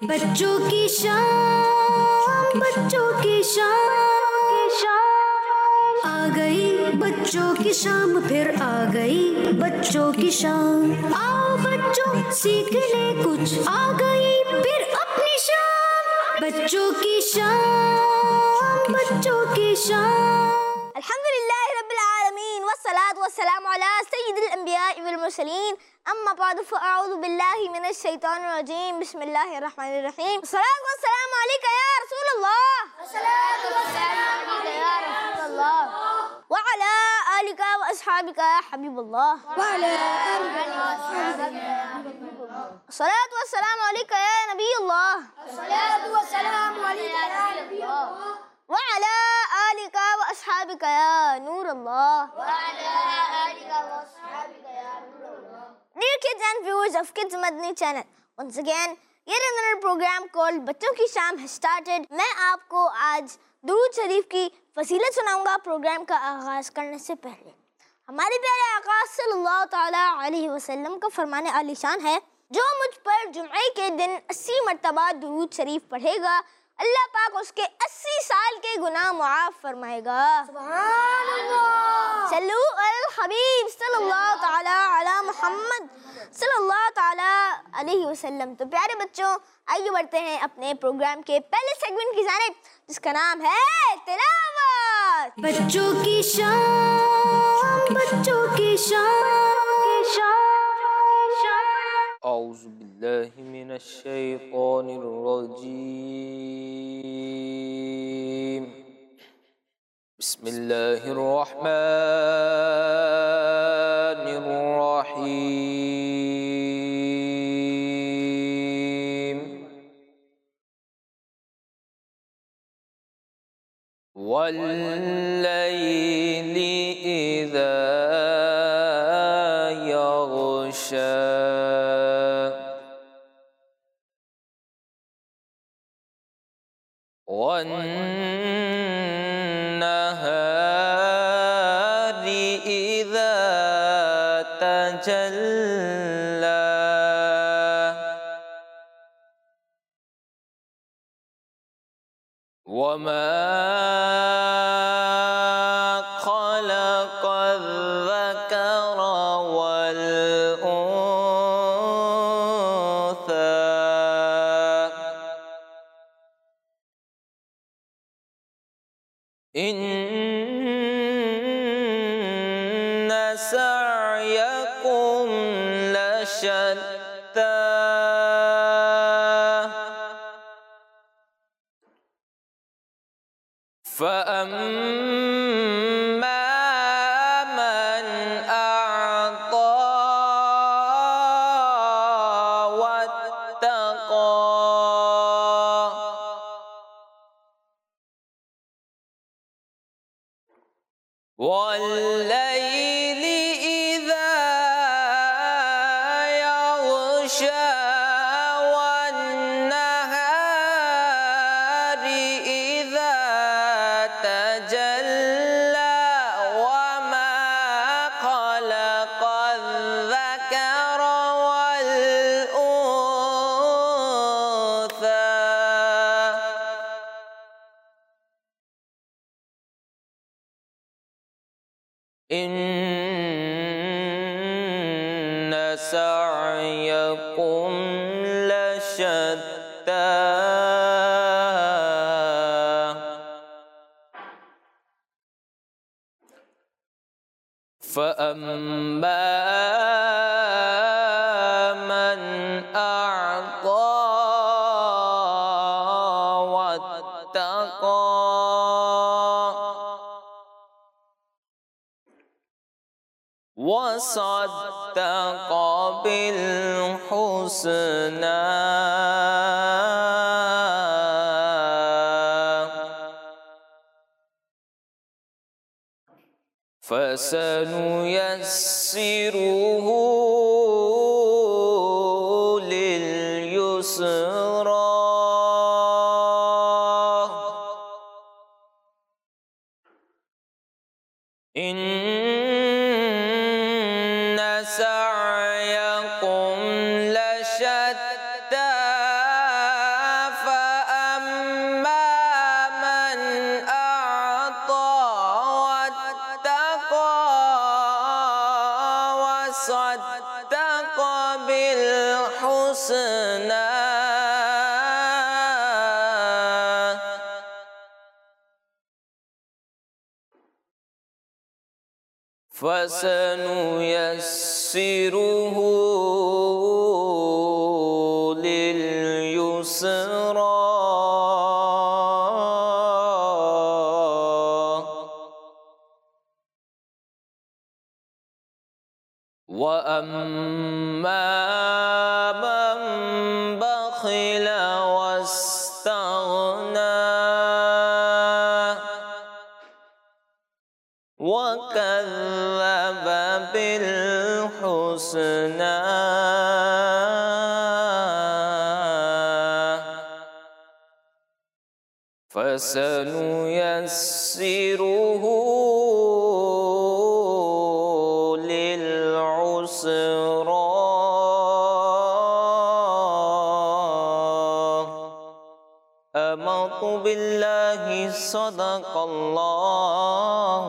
बच्चों की शाम, बच्चों की शाम आ गई, बच्चों की शाम फिर आ गई, बच्चों की शाम। आओ बच्चों सीख ले कुछ, आ गई फिर अपनी शाम, बच्चों की शाम, बच्चों की शाम। अल्हम्दुलिल्लाह रब्बिल आलमीन वस्सलातु वस्सलामु अला सय्यिदिल अंबिया'i वल मुरसलीन अम्मा बअद फ़अऊज़ु बिल्लाहि मिनश शैतानिर रजीम बिस्मिल्लाहिर रहमानिर रहीम। सलातु वस्सलामु अलैका या रसूलल्लाह, सलातु वस्सलामु अलैका या रसूलल्लाह व अला आलिका व अस्हाबिका या हबीबल्लाह व अला आलिका व अस्हाबिका या हबीबल्लाह। सलातु वस्सलामु अलैका या नबीयल्लाह, सलातु वस्सलामु अलैका या नबीयल्लाह व अला आलिका व अस्हाबिका या नूरल्लाह व अला आलिका व अस्हाबिका या नूरल्लाह। Dear kids and viewers of Kids Madani channel, once again yet another program called बच्चों की शाम has started। मैं आपको आज दुरूद शरीफ की फजीलत सुनाऊंगा। प्रोग्राम का आगाज करने से पहले हमारे प्यारे आका सल्लल्लाहु ताला अलैहि वसल्लम का फरमाने आलीशान है, जो मुझ पर जुम्मे के दिन 80 मरतबा दुरूद शरीफ पढ़ेगा, अल्लाह पाक उसके 80 साल के गुनाह मुआफ फरमाएगा। सुभान अल्लाह। सल्लु अल हबीब सल्लल्लाहु ताला अला मुहम्मद सल्लल्लाहु ताला अलैहि वसल्लम। तो प्यारे बच्चों, आइए बढ़ते हैं अपने प्रोग्राम के पहले सेगमेंट की जानिब, जिसका नाम है तिलावत। बच्चों की शाम, बच्चों की शाम। औज़ु बिल्लाहि मिनश शैतानिर रजीम। बिस्मिल्लाहिर रहमानिर रहीम। वल्लैलि इज़ा यग़शा वन्नहारि इज़ा तजल्ला वमा खलक़ल ज़करा वल उन्सा इन्न सअयकुम लशत्ता फअम्मा मन अअता वत्तक़ा वल्लैलि इज़ा यग़शा वन्नहारि इज़ा तजल्ला वमा खलक़ल ज़करा वल उन्सा इन्न सअयकुम लशत्ता फअम्मा मन अअता वत्तक़ा वसद्दक़ बिलहुस्ना फसनुयस्सिरुहु लिलयुस्रा इन्न सअयकुम लशत्ता الحسنى فسنيسره لليسرى وأما من بخل واستغنى وكذب بالحسنى فسنيسره للعسرى آمنت بالله صدق الله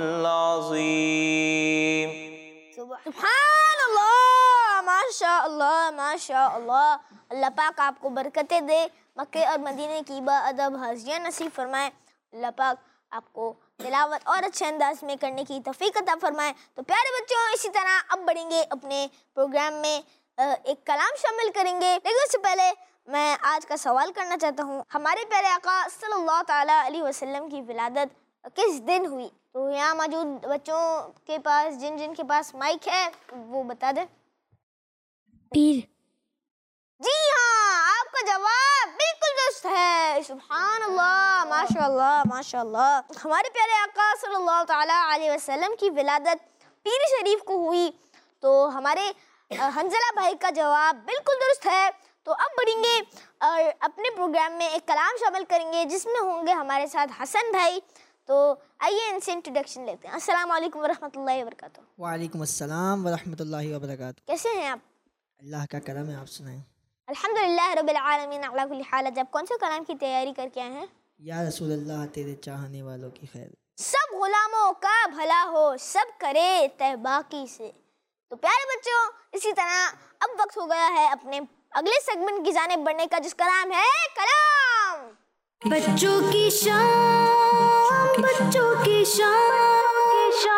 العظيم सुभान अल्लाह, माशा अल्लाह, माशा अल्लाह। अल्लाह पाक आपको बरकतें दे, मक्के और मदीने की बाअदब हाज़ियाँ नसीब फरमाए। अल्लाह पाक आपको तिलावत और अच्छे अंदाज में करने की तौफीक अता फरमाए। तो प्यारे बच्चों, इसी तरह अब बढ़ेंगे अपने प्रोग्राम में, एक कलाम शामिल करेंगे। लेकिन उससे पहले मैं आज का सवाल करना चाहता हूँ, हमारे प्यारे आका सल्लल्लाहु ताला अलैहि वसल्लम की विलादत किस दिन हुई? तो यहाँ मौजूद बच्चों के पास, जिन जिन के पास माइक है, वो बता दें। पीर। जी हाँ, आपका जवाब बिल्कुल दुरुस्त है। सुभान अल्लाह, माशाअल्लाह, माशाअल्लाह। हमारे प्यारे आका सल्लल्लाहु ताला अलैहि वसल्लम की विलादत पीर शरीफ को हुई। तो हमारे हंजला भाई का जवाब बिल्कुल दुरुस्त है। तो अब बढ़ेंगे और अपने प्रोग्राम में एक कलाम शामिल करेंगे जिसमें होंगे हमारे साथ हसन भाई। तो आइए इनसे इंट्रोडक्शन लेते हैं। अस्सलाम वालेकुम वरहमतुल्लाहि वबरकातुहू। वालेकुम अस्सलाम वरहमतुल्लाहि वबरकातुहू। कैसे हैं आप? अल्लाह का करम है, आप सुनाएं। अल्हम्दुलिल्लाह रब्बिल आलमीन अला कुल्ली हाल। जब कौन से कलाम की तैयारी करके आए हैं? या रसूल अल्लाह, तेरे चाहने वालों की खैर। सब गुलामों का भला हो, सब करे तहबाकी से। तो प्यारे बच्चों, इसी तरह अब वक्त हो गया है अपने अगले सेगमेंट की जानिब बढ़ने का, जिसका नाम है कलाम। बच्चों की शान, बच्चों की शान,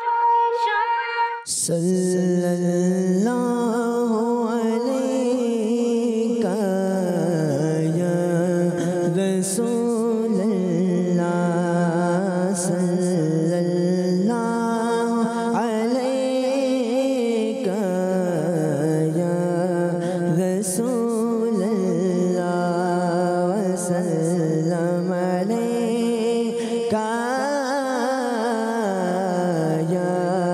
सल्लल्लाहु अलैका या रसूल अल्लाह, सल्लल्लाहु अलैका या रसूल अल्लाह, वसल्लम अलैका या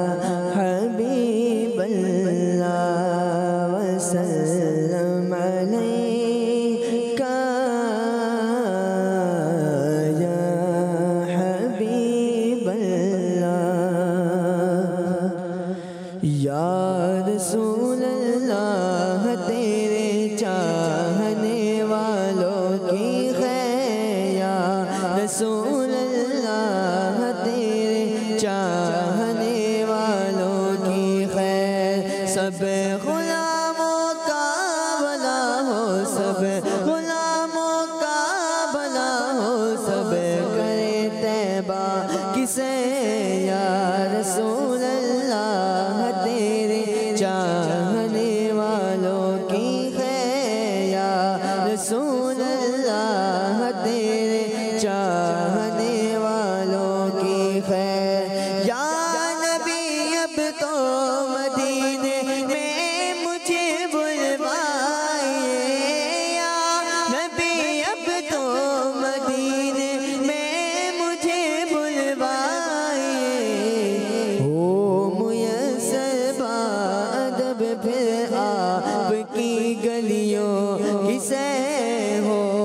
हबीब अल्लाह, वसल्लम अलैका या हबीब अल्लाह। या रसूल अल्लाह, तेरे चाहने वालों की खैर। या रसूल अल्लाह, तेरे चाहने वालों की खैर। सब गुलामों का भला हो, सब गुलामों का भला हो, सब करे तैबा किसे। या रसूल अल्लाह, तेरे चाहने वालों की खैर। या रसूल अल्लाह, तेरे चाहने वालों की खैर। या नबी, अब तो मदीने में मुझे बुलवाइए। या नबी, अब तो मदीने में मुझे बुलवाइए। हो मुयस्सर बाअदब फिर आपकी गलियों की सैर हो।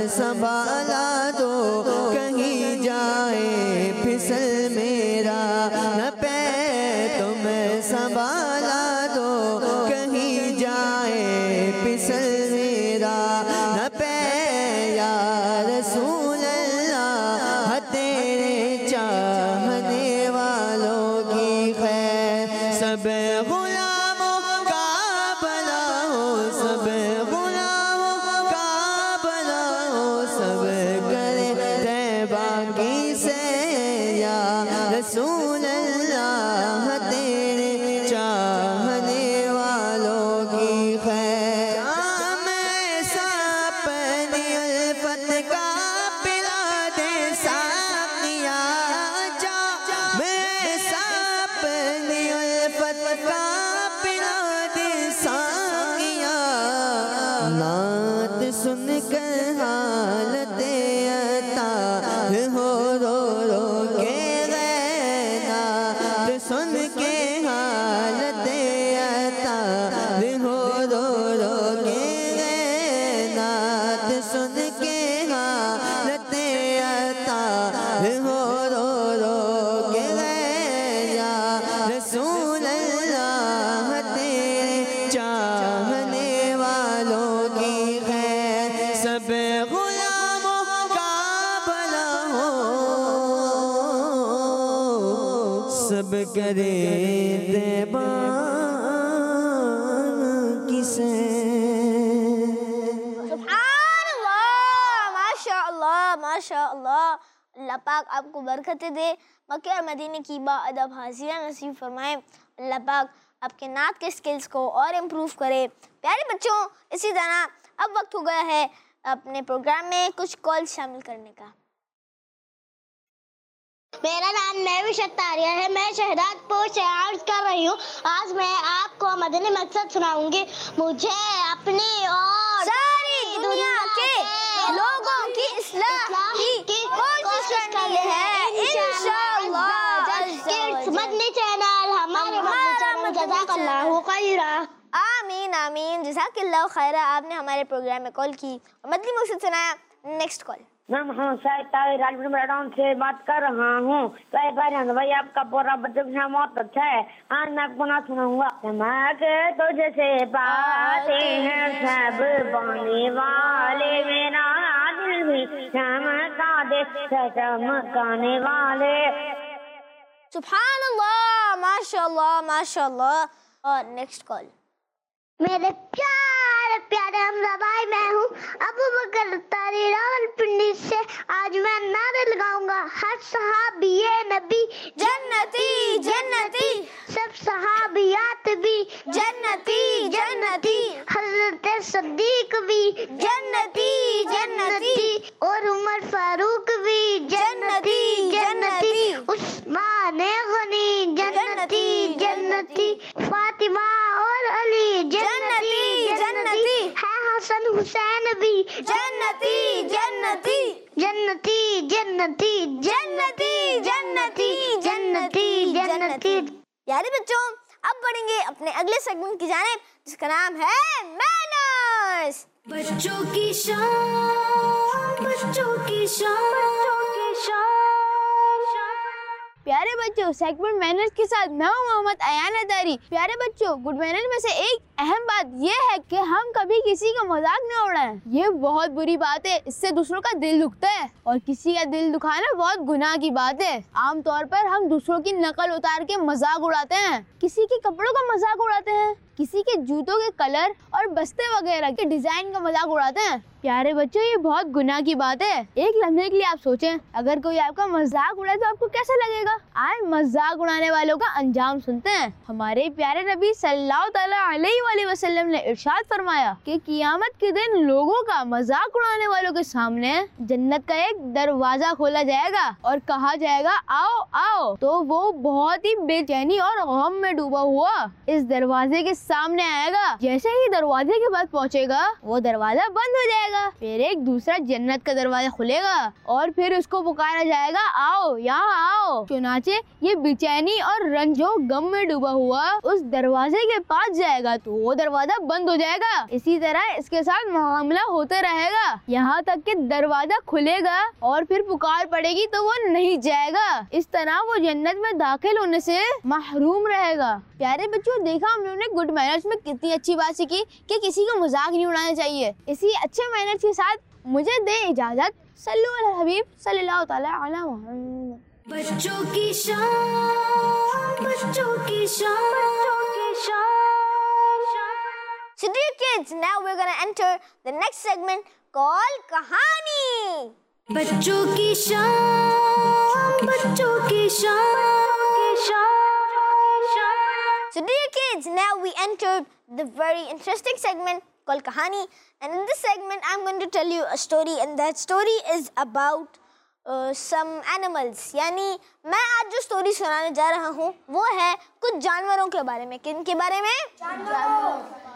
संभाला दो, कहीं जाए फिसल मेरा न पैर तुम संभाला दो, कहीं जाए फिसल मेरा न पैर या रसूल अल्लाह, तेरे चाहने वालों की खैर। सब गुलामों का भला हो, सब गुलामों का भला हो, सब करे तैबा की से या रसूल अल्लाह, तेरे चाहने वालों की खैर। मैं अपनी उल्फत का पिला दे साकिया जा, मैं अपनी उल्फत का पिला दे साकिया। नात सुन कर हालत अता हो रो रो के गए, नात सुन के हालत अता हो रो रो के गए, नात सुन के हालत अता हो रो रो के गए या रसूल अल्लाह, तेरे चाहने वालों की खैर। सब गुलामों का भला हो, सब करे तैबा की से। सुभानअल्लाह, माशाअल्लाह माशाअल्लाह। अल्लाह पाक आपको बरकतें दे, मक्के और मदीने की बाअदब हाजिरा नसीब फरमाए। अल्लाह पाक आपके नात के स्किल्स को और इम्प्रूव करे। प्यारे बच्चों, इसी तरह अब वक्त हो गया है अपने प्रोग्राम में कुछ कॉल शामिल करने का। मेरा नाम नेविश अत्तारिया है, मैं शहदादपुर से अर्ज कर रही हूँ। आज मैं आपको मदनी मकसद सुनाऊंगी। मुझे अपनी और सारी दुनिया के लोगों की इस्लाह की कोशिश करनी है इंशाअल्लाह। मदनी चैनल हमारे मदनी चैनल जज़ाकल्लाहु खैरा। आमीन आमीन, जज़ाकल्लाहु खैरा। आपने हमारे प्रोग्राम में कॉल की और मदनी मकसद सुनाया। Next call. मैं मोहम्मद शाहिद ताहिर राजपुर से बात कर रहा हूँ। भाई आपका पूरा बच्चों के साथ बहुत अच्छा है। आज मैं आपको ना सुनाऊंगा। चमक तुझ से पाते हैं सब पाने वाले, मेरा दिल भी चमका दे चमकाने वाले। सुभानअल्लाह, माशाअल्लाह माशाअल्लाह। और नेक्स्ट कॉल। मेरे प्यारे प्यारे हमजा भाई, मैं हूँ अबू बकर तारी रावलपिंडी से। आज मैं नारे लगाऊंगा, हर सहाबिये नबी जन्नती जन्नती, सब सहाबियात भी जन्नती जन्नती, हजरत सद्दीक भी जन्नती जन्नती, और उमर फारूक भी जन्नती जन्नती, उस्मान गनी जन्नती जन्नती, फातिमा और अली जन्नती जन्नती, है हसन हुसैन भी जन्नती जन्नती जन्नती जन्नती जन्नती जन्नती जन्नती जन्नती। प्यारे बच्चों, अब बढ़ेंगे अपने अगले सेगमेंट की जानिब, जिसका नाम है मैनर्स। बच्चों की शान, बच्चों की शान, बच्चों की शान। प्यारे बच्चों, सेगमेंट मैनर्स के साथ मैं हूं मोहम्मद अयान अदारी। प्यारे बच्चों, गुड मैनर में से एक अहम बात ये है कि हम कभी किसी का मजाक न उड़ाएं। ये बहुत बुरी बात है, इससे दूसरों का दिल दुखता है और किसी का दिल दुखाना बहुत गुनाह की बात है। आमतौर पर हम दूसरों की नकल उतार के मजाक उड़ाते हैं, किसी के कपड़ों का मजाक उड़ाते हैं, किसी के जूतों के कलर और बस्ते वगैरह के डिजाइन का मजाक उड़ाते हैं। प्यारे बच्चों, ये बहुत गुनाह की बात है। एक लम्हे के लिए आप सोचें, अगर कोई आपका मजाक उड़ाए तो आपको कैसा लगेगा? आज मजाक उड़ाने वालों का अंजाम सुनते हैं। हमारे प्यारे नबी सल्लल्लाहु अलैहि वसल्लम ने इरशाद फरमाया कि कियामत के दिन लोगों का मजाक उड़ाने वालों के सामने जन्नत का एक दरवाजा खोला जाएगा और कहा जाएगा आओ आओ। तो वो बहुत ही बेचैनी और गम में डूबा हुआ इस दरवाजे के सामने आएगा। जैसे ही दरवाजे के पास पहुंचेगा, वो दरवाजा बंद हो जाएगा। फिर एक दूसरा जन्नत का दरवाजा खुलेगा और फिर उसको पुकारा जाएगा आओ यहाँ आओ। चुनाचे ये बेचैनी और रंजो गम में डूबा हुआ उस दरवाजे के पास जाएगा तो वो दरवाजा बंद हो जाएगा। इसी तरह इसके साथ मामला होते रहेगा यहाँ तक कि दरवाजा खुलेगा और फिर पुकार पड़ेगी तो वो नहीं जाएगा। इस तरह वो जन्नत में दाखिल होने से महरूम रहेगा। प्यारे बच्चों, देखा हम लोगों ने गुड मैनर्स में कितनी अच्छी बात सीखी कि किसी को मजाक नहीं उड़ाना चाहिए। इसी अच्छे मैनर्स के साथ मुझे दे इजाजत। सल्लु अला हबीब सल्लल्लाहु तआला अला मुहम्मद। बच्चों की शान, बच्चों की शान, बच्चों की शान। So dear kids, now we're gonna enter the next segment called कहानी। बच्चों की शान, बच्चों की शान। So dear kids, now we entered the very interesting segment called कहानी, and in this segment I'm going to tell you a story, and that story is about some animals। यानी मैं आज जो स्टोरी सुनाने जा रहा हूँ वो है कुछ जानवरों के बारे में। किन के बारे में? जानवरों।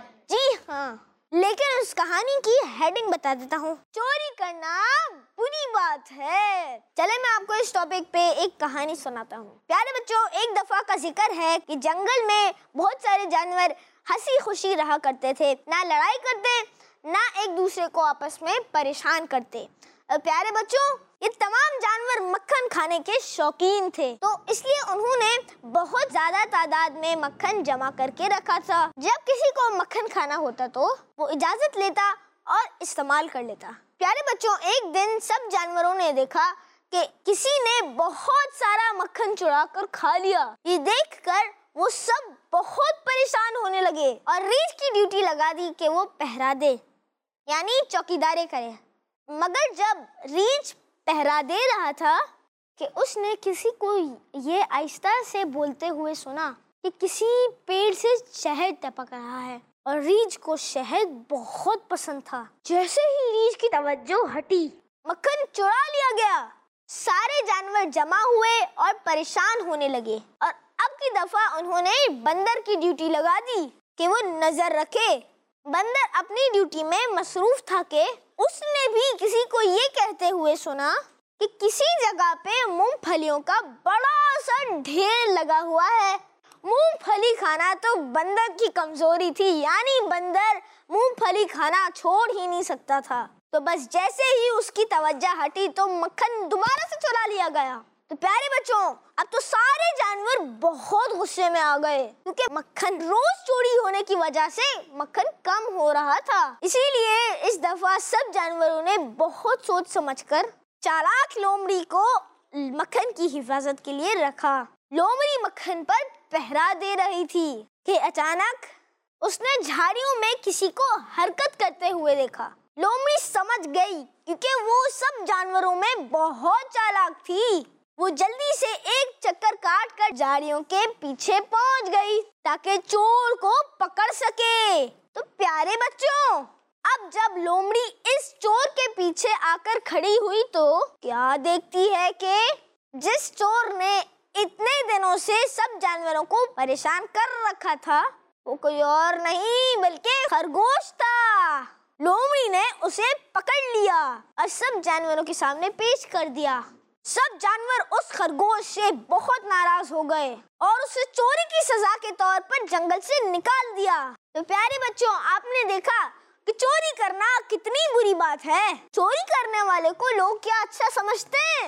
जी हाँ, लेकिन उस कहानी की हेडिंग बता देता हूँ, चोरी करना बुरी बात है। चले मैं आपको इस टॉपिक पे एक कहानी सुनाता हूँ। प्यारे बच्चों, एक दफा का जिक्र है कि जंगल में बहुत सारे जानवर हंसी खुशी रहा करते थे, ना लड़ाई करते ना एक दूसरे को आपस में परेशान करते। प्यारे बच्चों, ये तमाम जानवर मक्खन खाने के शौकीन थे, तो इसलिए उन्होंने बहुत ज्यादा तादाद में मक्खन जमा करके रखा था। जब किसी को मक्खन खाना होता तो वो इजाजत लेता और इस्तेमाल कर लेता। प्यारे बच्चों, एक दिन सब जानवरों ने देखा कि किसी ने बहुत सारा मक्खन चुरा कर खा लिया। ये देखकर वो सब बहुत परेशान होने लगे और रीछ की ड्यूटी लगा दी कि वो पहरा दे, यानी चौकीदारी करे। मगर जब रीछ पहरा दे रहा था कि उसने किसी को ये आहिस्ता से बोलते हुए सुना कि किसी पेड़ से शहद टपक रहा है और रीछ को शहद बहुत पसंद था। जैसे ही रीछ की तवज्जो हटी, मक्खन चुरा लिया गया। सारे जानवर जमा हुए और परेशान होने लगे और अब की दफा उन्होंने बंदर की ड्यूटी लगा दी कि वो नजर रखे। बंदर अपनी ड्यूटी में मसरूफ था कि उसने भी किसी को ये कहते हुए सुना कि किसी जगह पे मूंगफलियों का बड़ा सा ढेर लगा हुआ है। मूंगफली खाना तो बंदर की कमजोरी थी, यानी बंदर मूंगफली खाना छोड़ ही नहीं सकता था। तो बस जैसे ही उसकी तवज्जो हटी तो मक्खन दोबारा से चुरा लिया गया। तो प्यारे बच्चों, अब तो सारे जानवर बहुत गुस्से में आ गए क्योंकि मक्खन रोज चोरी होने की वजह से मक्खन कम हो रहा था। इसीलिए इस दफा सब जानवरों ने बहुत सोच समझकर चालाक लोमड़ी को मक्खन की हिफाजत के लिए रखा। लोमड़ी मक्खन पर पहरा दे रही थी कि अचानक उसने झाड़ियों में किसी को हरकत करते हुए देखा। लोमड़ी समझ गई क्योंकि वो सब जानवरों में बहुत चालाक थी। वो जल्दी से एक चक्कर काट कर झाड़ियों के पीछे पहुंच गई ताकि चोर को पकड़ सके। तो प्यारे बच्चों, अब जब लोमड़ी इस चोर के पीछे आकर खड़ी हुई तो क्या देखती है कि जिस चोर ने इतने दिनों से सब जानवरों को परेशान कर रखा था वो कोई और नहीं बल्कि खरगोश था। लोमड़ी ने उसे पकड़ लिया और सब जानवरों के सामने पेश कर दिया। सब जानवर उस खरगोश से बहुत नाराज हो गए और उसे चोरी की सजा के तौर पर जंगल से निकाल दिया। तो प्यारे बच्चों, आपने देखा कि चोरी करना कितनी बुरी बात है। चोरी करने वाले को लोग क्या अच्छा समझते हैं?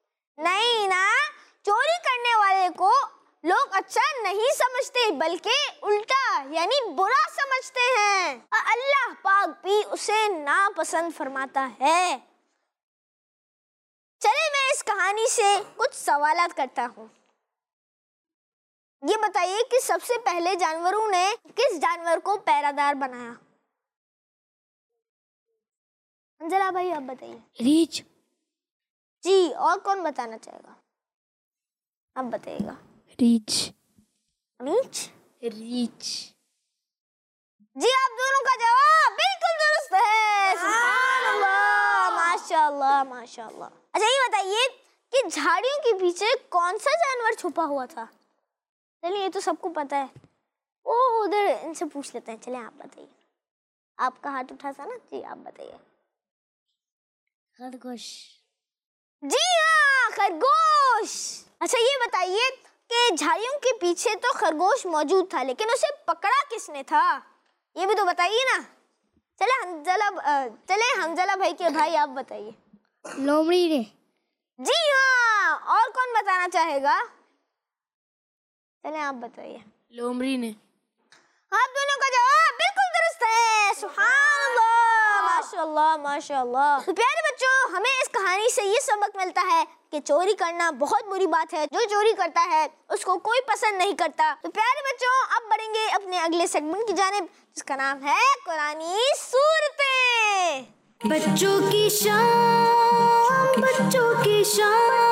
नहीं ना, चोरी करने वाले को लोग अच्छा नहीं समझते बल्कि उल्टा यानी बुरा समझते हैं और अल्लाह पाक भी उसे नापसंद फरमाता है। चले मैं इस कहानी से कुछ सवालात करता हूँ। ये बताइए कि सबसे पहले जानवरों ने किस जानवर को पहरादार बनाया? अंजला भाई आप बताइए। रीछ। जी, और कौन बताना चाहेगा? आप बताइएगा। रीछ। रीछ? रीछ। जी, आप दोनों का जवाब बिल्कुल दुरुस्त है। सुभान अल्लाह, माशाअल्लाह माशाअल्लाह। अच्छा ये बताइए कि झाड़ियों के पीछे कौन सा जानवर छुपा हुआ था? चलिए ये तो सबको पता है, वो उधर इनसे पूछ लेते हैं। चलिए आप बताइए, आपका हाथ उठा था ना? जी आप बताइए। खरगोश। जी हाँ, खरगोश। अच्छा ये बताइए कि झाड़ियों के पीछे तो खरगोश मौजूद था लेकिन उसे पकड़ा किसने था? ये भी तो बताइए ना। चले हमजला भाई के भाई, आप बताइए। लोमड़ी ने। जी हाँ, और कौन बताना चाहेगा? चले आप बताइए। लोमड़ी ने। आप दोनों का जवाब बिल्कुल दुरुस्त है। सुभान अल्लाह, माशाअल्लाह माशाअल्लाह। तो प्यारे बच्चों, हमें इस कहानी से ये सबक मिलता है कि चोरी करना बहुत बुरी बात है। जो चोरी करता है उसको कोई पसंद नहीं करता। तो प्यारे बच्चों, अब बढ़ेंगे अपने अगले सेगमेंट की जानिब, जिसका नाम है कुरानी सूरतें। बच्चों की शान, बच्चों की शान।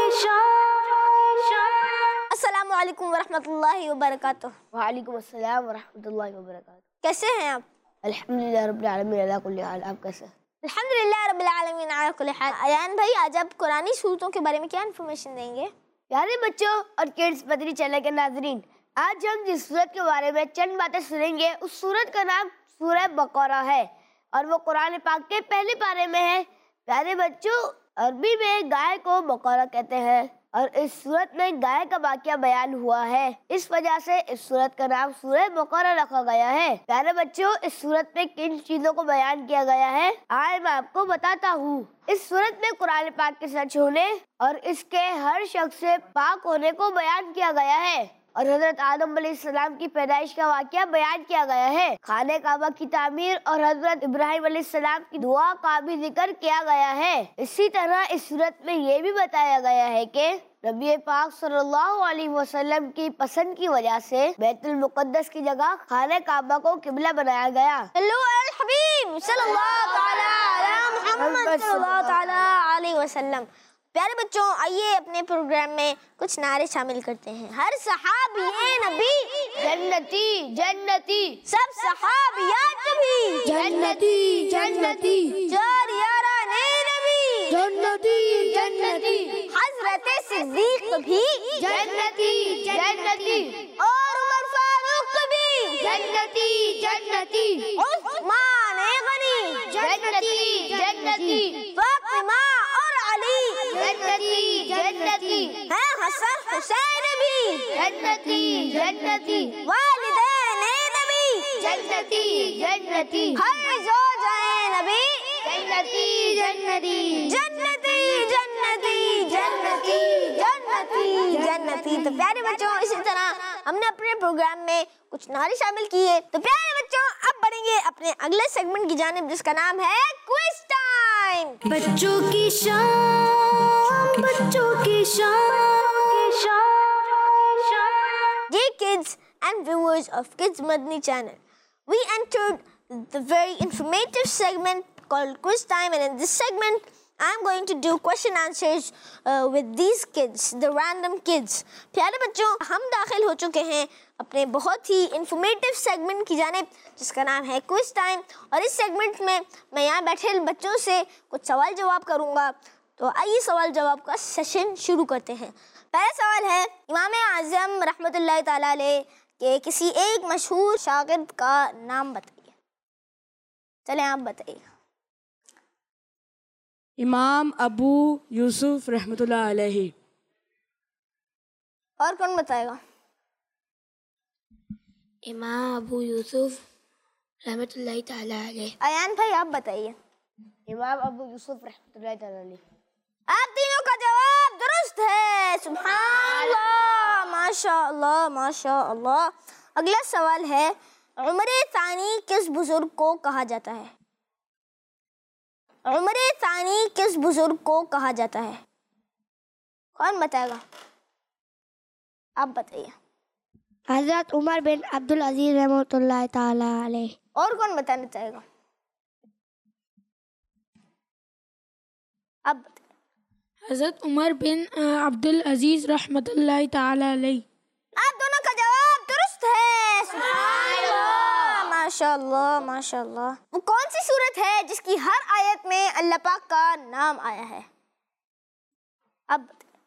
अस्सलामु अलैकुम वरहमतुल्लाहि वबरकातुह। वालेकुम अस्सलाम वरहमतुल्लाहि वबरकातुह। कैसे हैं आप? अल्हम्दुलिल्लाह रब्बिल आलमीन अला कुल्ली हाल। आप कैसे? अल्हम्दुलिल्लाह रब्बिल आलमीन अला कुल्ली हाल। अयान भाई, आज आप कुरानी सूरतों के बारे में क्या इन्फॉर्मेशन देंगे? प्यारे बच्चों और किड्स मदनी चैनल के नाजरीन, आज हम जिस सूरत के बारे में चंद बातें सुनेंगे, उस सूरत का नाम सूरह बकरा है और वो कुरान पाक के पहले पारे में है। प्यारे बच्चों, अरबी में गाय को बकरा कहते हैं और इस सूरत में गाय का वाकया बयान हुआ है। इस वजह से इस सूरत का नाम सूरह बकरा रखा गया है। प्यारे बच्चों, इस सूरत में किन चीजों को बयान किया गया है, आज मैं आपको बताता हूँ। इस सूरत में कुरान पाक के सच होने और इसके हर शख्स से पाक होने को बयान किया गया है और हजरत आदम अलैहिस्सलाम की पैदाइश का वाकया बयान किया गया है। खाने काबा की तामीर और हजरत इब्राहिम अलैहिस्सलाम की दुआ का भी जिक्र किया गया है। इसी तरह इस सूरत में ये भी बताया गया है कि नबी पाक सल्लल्लाहु अलैहि वसल्लम की पसंद की वजह से बैतुल मुक़द्दस की जगह खाने काबा को किबला बनाया गया। सल्लल्लाहु अल हबीब सल्लल्लाहु तआला अला मुहम्मद सल्लल्लाहु तआला अलैहि वसल्लम। प्यारे बच्चों, आइए अपने प्रोग्राम में कुछ नारे शामिल करते हैं। हर सहाबिये नबी जन्नती जन्नती, सब सहाबियात भी जन्नती जन्नती, चार याराने नबी जन्नती जन्नती, हजरत सिद्दीक भी जन्नती जन्नती, और उमर फारूक भी जन्नती जन्नती, उस्मान गनी जन्नती जन्नती, फातिमा और अली जन्नती जन्नती, है हसन हुसैन भी जन्नती जन्नती, वालिदैन नबी जन्नती जन्नती, हर ज़ौजाए नबी जन्नती जन्नती, जन्नती जन्नती जन्नती जन्नती जन्नती। तो प्यारे बच्चों, इसी तरह हमने अपने प्रोग्राम में कुछ नारे शामिल किए। तो प्यारे बच्चों, अब बढ़ेंगे अपने अगले सेगमेंट की जानिब, जिसका नाम है क्विज टाइम। बच्चों की शान, बच्चों की शान। Dear kids and viewers of Kids Madani channel, we entered the very informative segment called Quiz Time, and in this segment I'm going to do question answers with these kids, the random kids. प्यारे बच्चों, हम दाखिल हो चुके हैं अपने बहुत ही informative segment की जानिब, जिसका नाम है क्विज टाइम। और इस सेगमेंट में मैं यहाँ बैठे बच्चों से कुछ सवाल जवाब करूँगा। तो आइए सवाल जवाब का सेशन शुरू करते हैं। पहला सवाल है, इमाम आज़म रहमतुल्लाह ताला अलैह के किसी एक मशहूर शागिर्द का नाम बताइए। चलें आप बताइए। इमाम अबू यूसुफ रहमतुल्लाह अलैहि। और कौन बताएगा? इमाम अबू यूसुफ रहमतुल्लाह ताला अलैहि। अयान भाई, आप बताइए। इमाम अबू यूसुफ रहमतुल्लाह ताला अलैहि। आप तीनों का जवाब दुरुस्त है। सुभान अल्लाह, माशाअल्लाह माशाअल्लाह। अगला सवाल है, उम्र तानी किस बुजुर्ग को कहा जाता है? उम्र तानी किस बुजुर्ग को कहा जाता है? कौन बताएगा? आप बताइए। हजरत उमर बिन अब्दुल अजीज रहमतुल्लाह ताला अलैह। और कौन बताना चाहेगा? आप बताइए। हज़रत उमर बिन अब्दुल अजीज रहमतुल्लाह ताला अलैहि। आप दोनों का जवाब दुरुस्त है। सुभान अल्लाह, माशाअल्लाह माशाअल्लाह। वो कौन सी सूरत है जिसकी हर आयत में अल्लाह पाक का नाम आया है? अब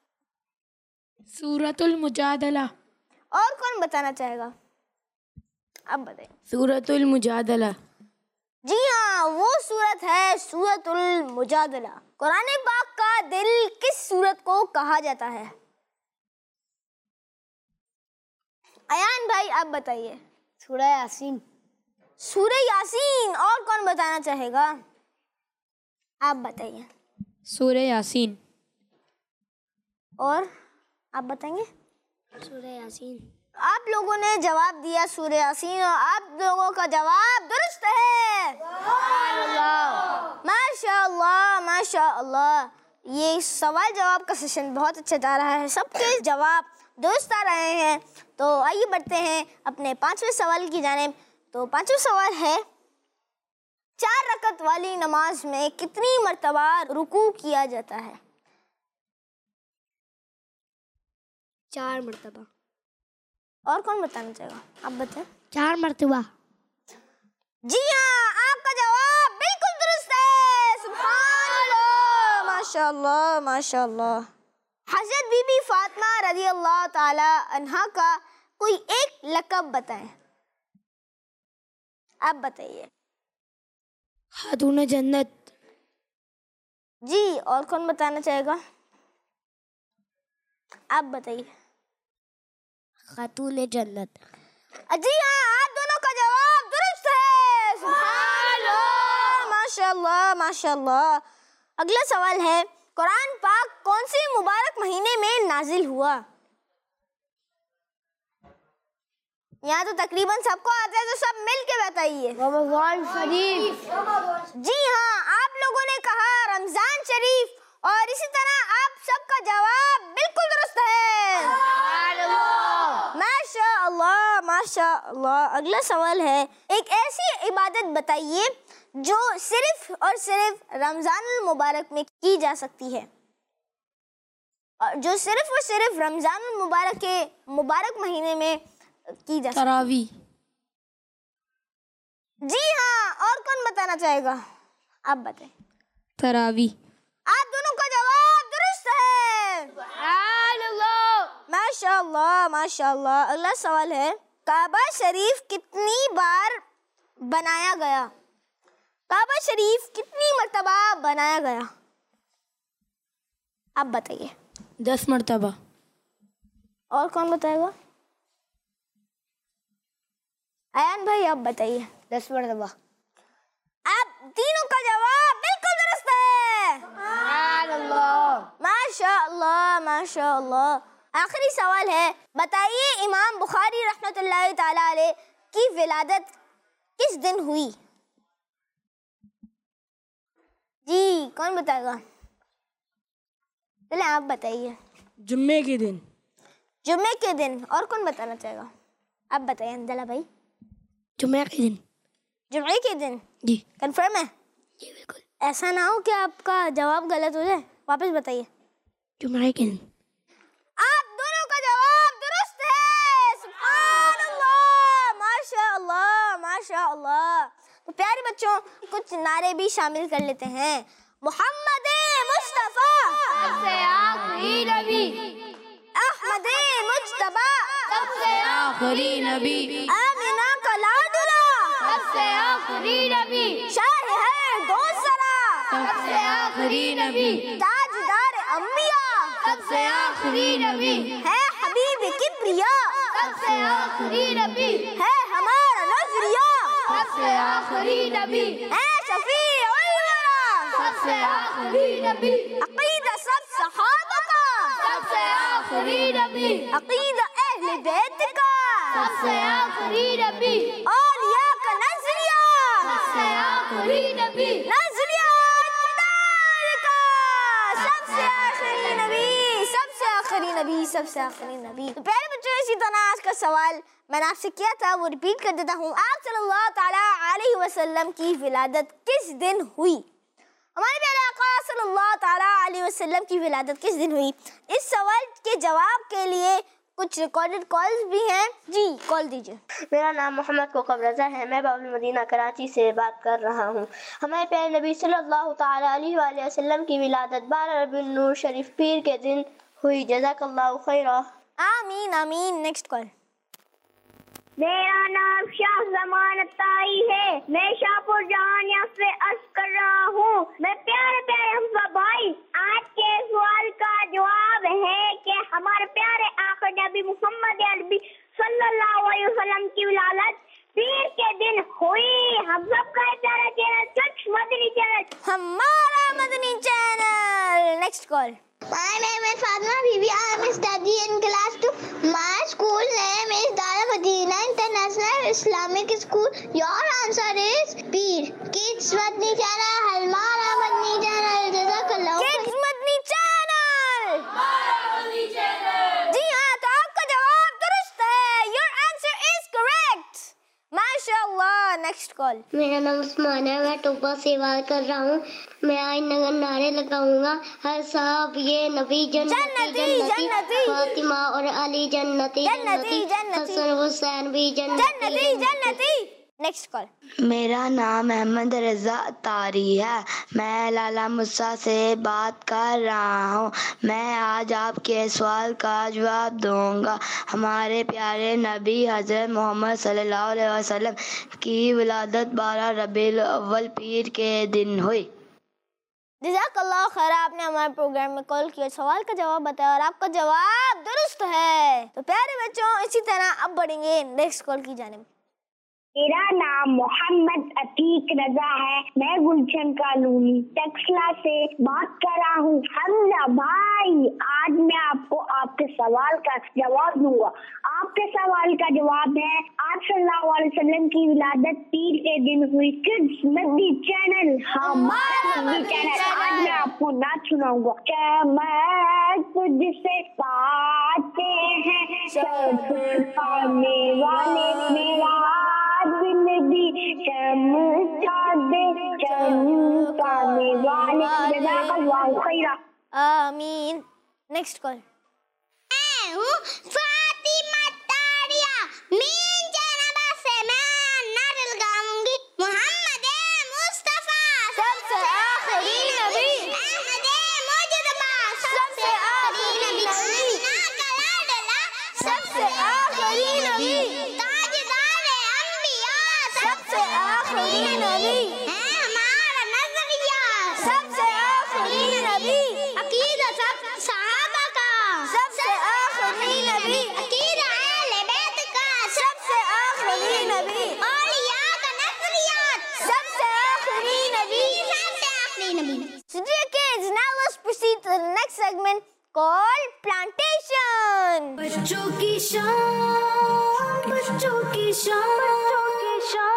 सूरतुल मुजादला। और कौन बताना चाहेगा? अब बताइए। सूरतुल मुजादला। जी हाँ, वो सूरत है सूरतुल मुजादला। कुरान पाक का दिल किस सूरत को कहा जाता है? अयान भाई, आप बताइए। सूरह यासीन। सूरह यासीन। और कौन बताना चाहेगा? आप बताइए। सूरह यासीन। और आप बताएंगे? सूरह यासीन। आप लोगों ने जवाब दिया सूरह यासीन और आप लोगों का जवाब दुरुस्त है। माशाअल्लाह माशाअल्लाह। ये सवाल जवाब का सेशन बहुत अच्छा जा रहा है, सबके जवाब दुरुस्त आ रहे हैं। तो आइए बढ़ते हैं अपने 5वें सवाल की जानिब। तो 5वां सवाल है, 4 रकत वाली नमाज में कितनी मर्तबा रुकू किया जाता है? 4 मर्तबा। और कौन बताना चाहेगा? आप बताएं। 4 मर्तबा। जी हाँ, आपका जवाब बिल्कुल दुरुस्त है। सुभान अल्लाह, माशाअल्लाह माशाअल्लाह। हज़रत बीबी फातिमा रज़ी अल्लाह ताला अन्हा का कोई एक लक़ब बताएं। आप बताइए। खातून जन्नत। जी, और कौन बताना चाहेगा? आप बताइए। खातून जन्नत। जी हाँ, आप दोनों का जवाब दुरुस्त है। सुभान अल्लाह माशाअल्लाह माशाअल्लाह। अगला सवाल है, कुरान पाक कौन से मुबारक महीने में नाजिल हुआ? यहाँ तो तकरीबन सबको आता है, तो सब मिल के बताइए। रमज़ान शरीफ। जी हाँ, आप लोगों ने कहा रमजान शरीफ और इसी तरह आप सबका जवाब बिल्कुल दुरुस्त है। माशाअल्लाह माशाअल्लाह। अगला सवाल है, एक ऐसी इबादत बताइए जो सिर्फ और सिर्फ रमजान मुबारक में की जा सकती है, और जो सिर्फ और सिर्फ रमजान मुबारक के मुबारक महीने में की जा सकती है। तरावी। जी हाँ, और कौन बताना चाहेगा? आप बताएं। तरावी। आप दोनों का जवाब दुरुस्त है। माशाअल्लाह माशाअल्लाह। अगला सवाल है, काबा शरीफ कितनी बार बनाया गया? काबा शरीफ कितनी मर्तबा बनाया गया? आप बताइए। 10 मर्तबा। और कौन बताएगा? अयान भाई आप बताइए। 10 मर्तबा। आप तीनों का जवाब बिल्कुल दुरुस्त है। माशाअल्लाह माशाअल्लाह। आखिरी सवाल है, बताइए इमाम बुखारी रहमतुल्लाह ताला अलैह की विलादत किस दिन हुई? जी, कौन बताएगा? चलिए आप बताइए। जुम्मे के दिन। जुम्मे के दिन। और कौन बताना चाहेगा? आप बताइए अंदला भाई। जुम्मे के दिन। जुम्मे के दिन। जी। कंफर्म है? जी बिल्कुल। ऐसा ना हो कि आपका जवाब गलत हो जाए। वापस बताइए। जुम्मे के दिन। आप दोनों का जवाब दुरुस्त है। सुभान अल्लाह माशाअल्लाह माशाअल्लाह। तो प्यारे बच्चों, कुछ नारे भी शामिल कर लेते हैं। मोहम्मद मुस्तफा सबसे आखिरी नबी। अहमद मुज्तबा सबसे आखिरी नबी। आमिना का लाडला सबसे आखिरी नबी। शाह है दोसरा सबसे आखिरी नबी। ताजदार अम्बिया सबसे आखिरी नबी। है हबीब किब्रिया सबसे आखिरी नबी। है हमारा नजरिया सबसे आखिरी नबी। है शफी उल वरा सबसे आखिरी नबी। अकीदा सब सहाबा का सबसे आखिरी नबी। अकीदा अहले बैत का सबसे आखिरी नबी। औलिया का नजरिया सबसे आखिरी नबी। नजरिया का सबसे आखिरी नबी सबसे आखिरी नबी सबसे आखिरी नबी। तो प्यारे बच्चों, इसी तरह आज का सवाल मैंने आपसे किया था वो रिपीट कर देता हूँ। आप सल्लल्लाहु ताला अलैहि वसल्लम की विलादत किस दिन हुई? हमारे प्यारे आका सल्लल्लाहु ताला अलैहि वसल्लम की विलादत किस दिन हुई? इस सवाल के जवाब के लिए कुछ रिकॉर्डेड कॉल्स भी हैं। जी, कॉल दीजिए। मेरा नाम मोहम्मद कोकब रज़ा है। मैं बाबुल मदीना कराची से बात कर रहा हूँ। हमारे प्यारे नबी सल्लल्लाहु ताला अलैहि वसल्लम की विलादत 12 रबीउल नूर शरीफ पीर के दिन हुई। जज़ाकल्लाहु खैरा। आमीन आमीन। Next call. मेरा नाम शाह जमान ताई है। मैं शाहपुर जहानिया से अर्ज कर रहा हूँ। मैं प्यारे प्यारे हमजा भाई, आज के सवाल का जवाब है कि हमारे प्यारे आखिर नबी मोहम्मद अरबी सल्लल्लाहु अलैहि वसल्लम की विलादत पीर के दिन हुई। Next call. My name is Fatma Bibi. I am studying in class 2. My school name is Darul Madina International Islamic School. Your answer is Peer. Kids Madni Channel. Halmara Madni Channel. Jazakallah. Kids Madni Channel. जी हाँ, तो आपका जवाब दुरुस्त है। Your answer is correct. माशाअल्लाह। Next call. मेरा नाम उस्मान है, मैं टोपा सेवा कर रहा हूँ। मैं आज नारे लगाऊंगा, हर साहब ये नबी जन्नती जन्नती, फातिमा और अली जन्नती जन्नती, हसन हुसैन भी जन्नती जन्नती। Next call. मेरा नाम अहमद रजा अतारी है, मैं लाला मुसा से बात कर रहा हूँ। मैं आज आपके सवाल का जवाब दूंगा। हमारे प्यारे नबी हजरत मोहम्मद सल्लल्लाहु अलैहि वसल्लम की विलादत 12 रबीउल अव्वल पीर के दिन हुई। जज़ाकल्लाह खैर, आपने हमारे प्रोग्राम में कॉल किया, सवाल का जवाब बताया और आपका जवाब दुरुस्त है। तो प्यारे बच्चों, इसी तरह अब बढ़ेंगे नेक्स्ट कॉल की जानिब। मेरा नाम मोहम्मद अतीक रजा है, मैं गुलशन कॉलोनी टेक्सला से बात कर रहा हूँ। हमजा भाई, आज मैं आपको आपके सवाल का जवाब दूंगा। आपके सवाल का जवाब है, आप सल्लल्लाहु अलैहि वसल्लम की विलादत पीर के दिन हुई। किड्स मदनी चैनल, हमारा मदनी चैनल। आज मैं आपको नाच सुनाऊंगा। चमक तुझसे पाते हैं पाने वाले, मेरा चमकाने वाले। जज़ाकल्लाहु खैरा। आमीन। Next call. मैं हूँ फातिमा तारिया, मीन जनाबा से मैं नारे लगाऊंगी। मोहम्मद मुस्तफा सबसे आखिरी नबी, अहमद मुजतबा सबसे आखिरी नबी, सबसे आखिरी नबी, ताजदार अंबिया सबसे आखिरी नबी, है हमारा नजरिया सबसे आखिरी नबी, अकीदा सब सहाबा का सबसे आखिरी नबी, अकीदा अहले बैत का सबसे आखिरी नबी, औलिया का नजरियात सबसे आखिरी नबी, सबसे आखिरी नबी। So dear kids, now let's proceed to the next segment called plantation. बच्चों की शान, बच्चों की शान, बच्चों की शान।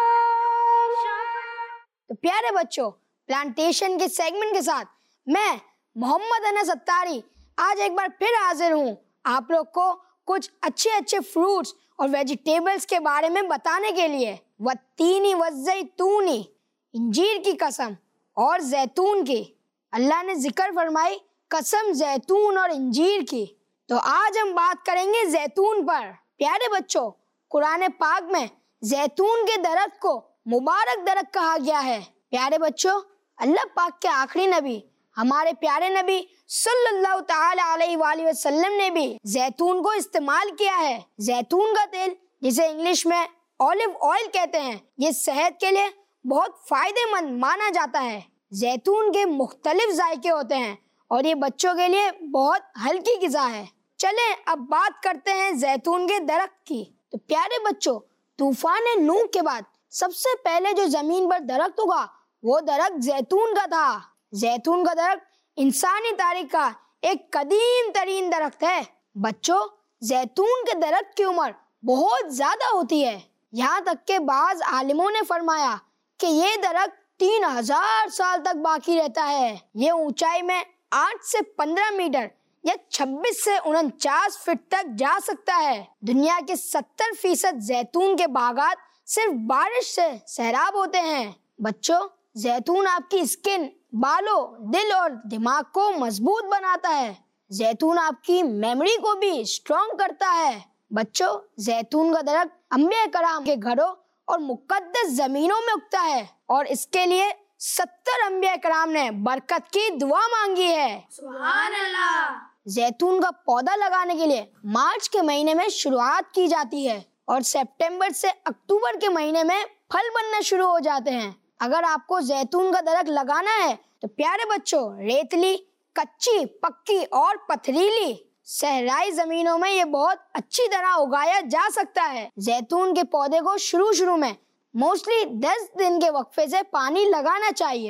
तो प्यारे बच्चों, प्लांटेशन के सेगमेंट के साथ मैं मोहम्मद अनस अत्तारी आज एक बार फिर हाजिर हूँ आप लोग को कुछ अच्छे अच्छे फ्रूट्स और वेजिटेबल्स के बारे में बताने के लिए। वत्तीनी वज़्ज़ैतूनी, इंजीर की कसम और जैतून की। अल्लाह ने जिक्र फरमाई कसम जैतून और इंजीर की, तो आज हम बात करेंगे जैतून पर। प्यारे बच्चों, कुरान पाक में जैतून के दरख्त को मुबारक दरख्त कहा गया है। प्यारे बच्चों, अल्लाह पाक के आखिरी नबी हमारे प्यारे नबी सल्लल्लाहु ताला अलैहि वसल्लम ने भी जैतून को इस्तेमाल किया है। जैतून का तेल, जिसे इंग्लिश में ऑलिव ऑयल कहते हैं, ये सेहत के लिए बहुत फायदेमंद माना जाता है। जैतून के मुख्तलिफ जायके होते हैं और ये बच्चों के लिए बहुत हल्की ग़िज़ा है। चलें अब बात करते हैं जैतून के दरख्त की। तो प्यारे बच्चों, तूफान नूह के बाद सबसे पहले जो जमीन पर दरख्त उगा वो दरख्त जैतून का था। जैतून का दरख्त इंसानी तारीख का एक कदीम तरीन दरख्त है। बच्चों, जैतून के दरख्त की उम्र बहुत ज्यादा होती है। यहाँ तक के बाज आलिमों ने फरमाया कि ये दरख्त 3000 साल तक बाकी रहता है। ये ऊंचाई में 8 से 15 मीटर या 26 से 49 फीट तक जा सकता है। दुनिया के 70% जैतून के बागात सिर्फ बारिश से सैराब होते हैं। बच्चों, जैतून आपकी स्किन, बालों, दिल और दिमाग को मजबूत बनाता है। जैतून आपकी मेमोरी को भी स्ट्रॉन्ग करता है। बच्चों, जैतून का दरख्त अंबिया कराम के घरों और मुकद्दस जमीनों में उगता है और इसके लिए 70 अंबिया कराम ने बरकत की दुआ मांगी है। सुभान अल्लाह। जैतून का पौधा लगाने के लिए मार्च के महीने में शुरुआत की जाती है और सितंबर से अक्टूबर के महीने में फल बनना शुरू हो जाते हैं। अगर आपको जैतून का दरख्त लगाना है तो प्यारे बच्चों, रेतली, कच्ची, पक्की और पथरीली सहराई जमीनों में ये बहुत अच्छी तरह उगाया जा सकता है। जैतून के पौधे को शुरू में मोस्टली 10 दिन के वक्फे से पानी लगाना चाहिए।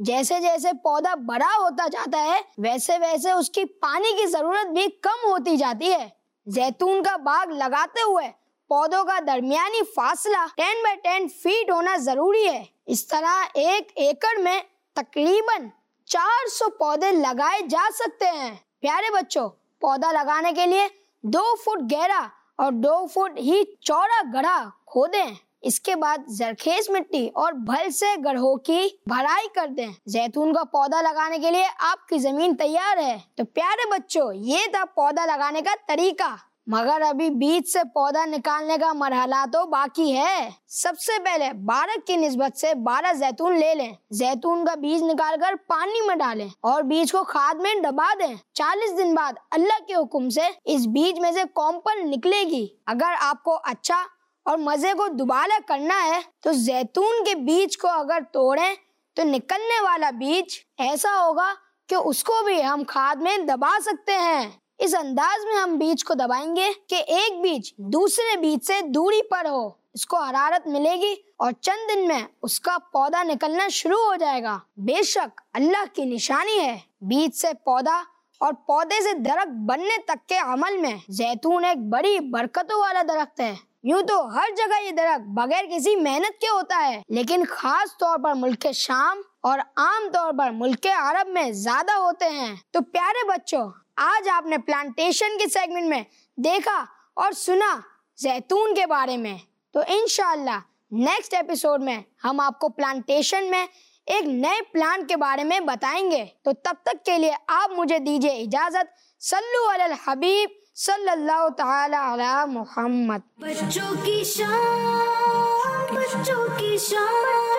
जैसे जैसे पौधा बड़ा होता जाता है वैसे वैसे उसकी पानी की जरूरत भी कम होती जाती है। जैतून का बाग लगाते हुए पौधों का दरमियानी फासला 10 बाय 10 फीट होना जरूरी है। इस तरह 1 एकड़ में तकरीबन 400 पौधे लगाए जा सकते हैं। प्यारे बच्चों, पौधा लगाने के लिए 2 फुट गहरा और 2 फुट ही चौड़ा गड्ढा खोदें। इसके बाद जरखेज मिट्टी और भल से गड्ढों की भराई कर दें। जैतून का पौधा लगाने के लिए आपकी जमीन तैयार है। तो प्यारे बच्चों, ये था पौधा लगाने का तरीका, मगर अभी बीज से पौधा निकालने का मरहला तो बाकी है। सबसे पहले 12 की निस्बत से 12 जैतून ले लें। जैतून का बीज निकालकर पानी में डालें और बीज को खाद में दबा दें। 40 दिन बाद अल्लाह के हुक्म से इस बीज में से कॉम्पल निकलेगी। अगर आपको अच्छा और मजे को दुबारा करना है तो जैतून के बीज को अगर तोड़ें तो निकलने वाला बीज ऐसा होगा कि उसको भी हम खाद में दबा सकते हैं। इस अंदाज में हम बीज को दबाएंगे कि एक बीज दूसरे बीज से दूरी पर हो। इसको हरारत मिलेगी और चंद दिन में उसका पौधा निकलना शुरू हो जाएगा। बेशक अल्लाह की निशानी है। बीज से पौधा और पौधे से दरख्त बनने तक के अमल में जैतून एक बड़ी बरकतों वाला दरख्त है। यूं तो हर जगह ये दरख्त बगैर किसी मेहनत के होता है, लेकिन खास तौर पर मुल्क शाम और आम तौर पर मुल्क अरब में ज्यादा होते हैं। तो प्यारे बच्चों, आज आपने प्लांटेशन के सेगमेंट में देखा और सुना जैतून के बारे में। तो इंशाअल्लाह नेक्स्ट एपिसोड में हम आपको प्लांटेशन में एक नए प्लांट के बारे में बताएंगे। तो तब तक के लिए आप मुझे दीजिए इजाजत। सल्लु अलल हबीब सल्लल्लाहु तआला अला मुहम्मद। बच्चों की शान, बच्चों की शान।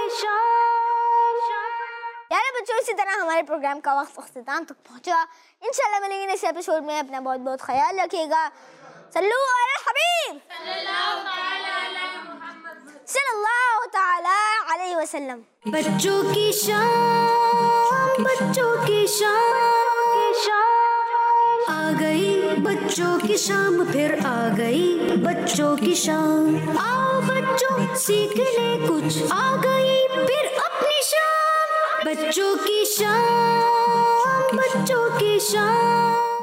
यार बच्चों, इसी तरह हमारे प्रोग्राम का वक्त अख्तिताम तक पहुंचा। इंशाल्लाह मिलेंगे इस एपिसोड में। अपना बहुत बहुत ख्याल रखिएगा। सल्लु अलल हबीब सल्लल्लाहु तआला अलैहि वसल्लम। बच्चों की शान, बच्चों की शान। आ गई बच्चों की शाम, फिर आ गई बच्चों की शाम। आओ बच्चों सीख ले कुछ, आ गई फिर अपनी शाम। बच्चों की शान, बच्चों की शान।